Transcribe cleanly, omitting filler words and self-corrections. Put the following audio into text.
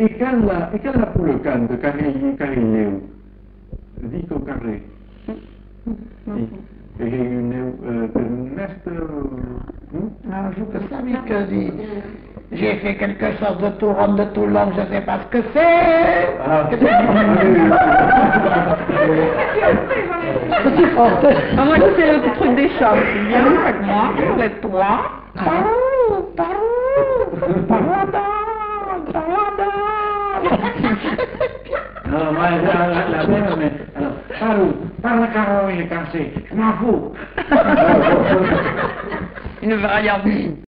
Ikan pour le can de carré Dico carré. Et une nest. Non, je peux savoir que j'ai fait quelque chose de tout rond, de tout long, je ne sais pas ce que c'est. Moi, c'est le truc des chats. Viens avec moi, sur les toits. Non, moi, la belle, mais. Parle Caro, il est cassé. Je m'en fous. Une variante.